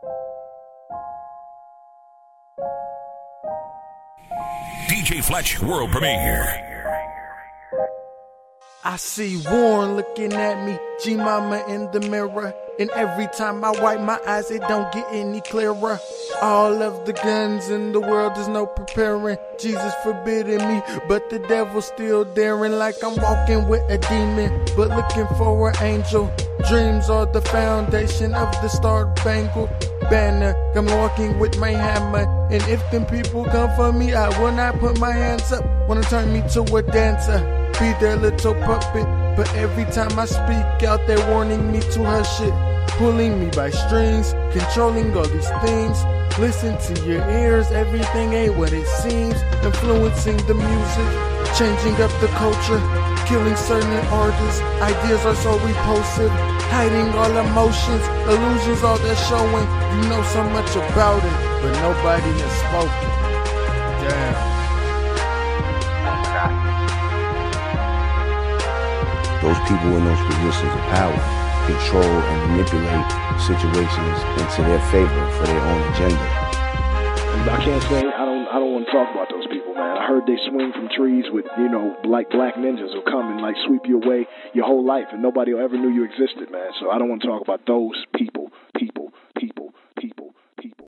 DJ Fletch World Premiere. I see Warren looking at me, G-Mama in the mirror. And every time I wipe my eyes, it don't get any clearer. All of the guns in the world, there's no preparing. Jesus forbidding me, but the devil's still daring. Like I'm walking with a demon, but looking for an angel. Dreams are the foundation of the Star-Spangled Banner. I'm walking with my hammer, and if them people come for me, I will not put my hands up. Wanna turn me to a dancer, be their little puppet. But every time I speak out, they're warning me to her shit. Pulling me by strings, controlling all these things. Listen to your ears, everything ain't what it seems. Influencing the music, changing up the culture, killing certain artists. Ideas are so repulsive, hiding all emotions. Illusions all they're showing. You know so much about it, but nobody has spoken. Damn. Those people in those positions of power control and manipulate situations into their favor for their own agenda. I can't say I don't want to talk about those people, man. I heard they swing from trees with, like black ninjas who come and like sweep you away your whole life and nobody ever knew you existed, man. So I don't want to talk about those people.